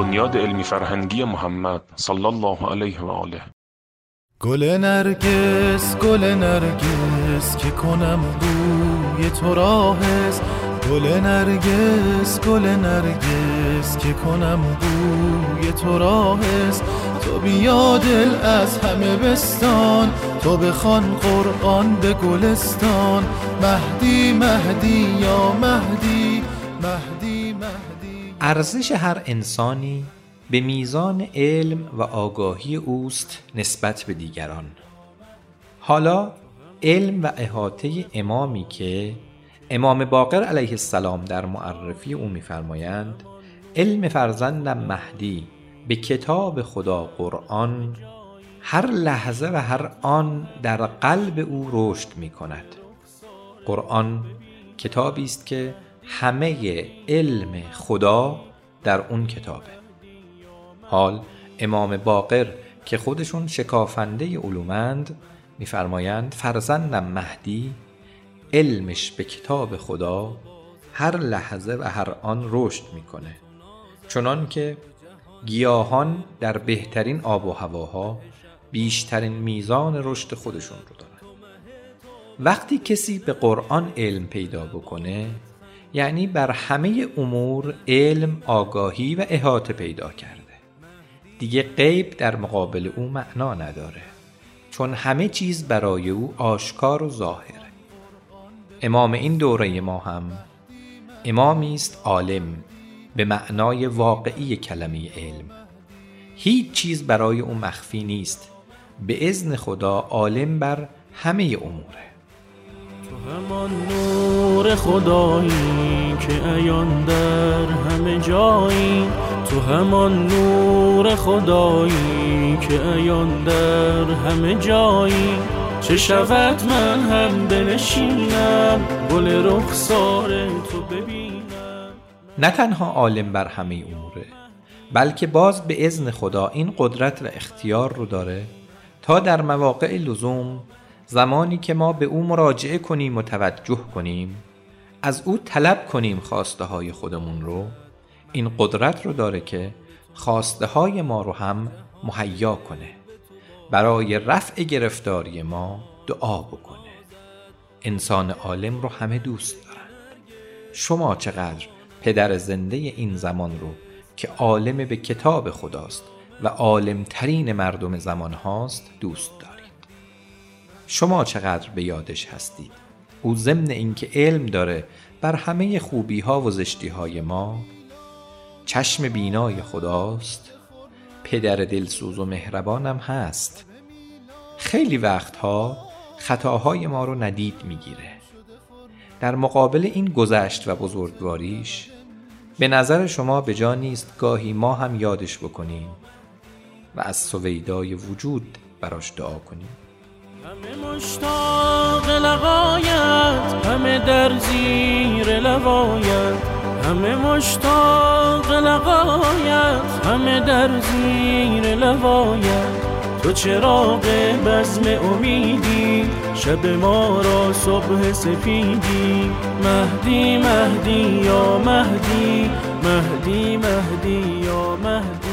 بنیاد علمی فرهنگی محمد صلی الله علیه و آله. گل نرگس که کنم بوی تو را حس، گل نرگس که کنم بوی تو را حس. تو بیا دل از همه بستان، تو بخوان قرآن به گلستان. مهدی مهدی یا مهدی، مهدی مهدی. ارزش هر انسانی به میزان علم و آگاهی اوست نسبت به دیگران. حالا علم و احاطه امامی که امام باقر علیه السلام در معرفی او می‌فرمایند علم فرزندم مهدی به کتاب خدا قرآن هر لحظه و هر آن در قلب او رشد می‌کند. قرآن کتابی است که همه علم خدا در اون کتابه. حال امام باقر که خودشون شکافنده علومند می‌فرمایند فرزندم مهدی علمش به کتاب خدا هر لحظه و هر آن رشد میکنه، چنان که گیاهان در بهترین آب و هواها بیشترین میزان رشد خودشون رو دارن. وقتی کسی به قرآن علم پیدا بکنه یعنی بر همه امور علم، آگاهی و احاطه پیدا کرده. دیگه غیب در مقابل او معنا نداره، چون همه چیز برای او آشکار و ظاهره. امام این دوره ما هم امامی است عالم به معنای واقعی کلمه علم. هیچ چیز برای او مخفی نیست، به اذن خدا عالم بر همه اموره. تو همان نور خدایی که عیان در همه جایی، تو همان نور خدایی که عیان در همه جایی. چه شود من هم بنشینم گل رخسار تو ببینم. نه تنها عالم بر همه اموره، بلکه باز به اذن خدا این قدرت و اختیار رو داره تا در مواقع لزوم زمانی که ما به او مراجعه کنیم و توجه کنیم، از او طلب کنیم خواسته های خودمون رو، این قدرت رو داره که خواسته های ما رو هم مهیا کنه، برای رفع گرفتاری ما دعا بکنه. انسان عالم رو همه دوست دارند. شما چقدر پدر زنده این زمان رو که عالم به کتاب خداست و عالم ترین مردم زمان هاست دوست دارید؟ شما چقدر به یادش هستید؟ او ضمن اینکه علم داره بر همه خوبی ها و زشتی های ما، چشم بینای خداست، پدر دلسوز و مهربانم هست. خیلی وقتها خطاهای ما رو ندید میگیره. در مقابل این گذشت و بزرگواریش به نظر شما به جا نیست گاهی ما هم یادش بکنیم و از سویدای وجود براش دعا کنیم؟ همه مشتاق لقایت، همه در زیر لوایت، همه مشتاق لقایت، همه در زیر لوایت. تو چراغ بزم امیدی، شب ما را صبح سپیدی. مهدی مهدی یا مهدی، مهدی مهدی یا مهدی.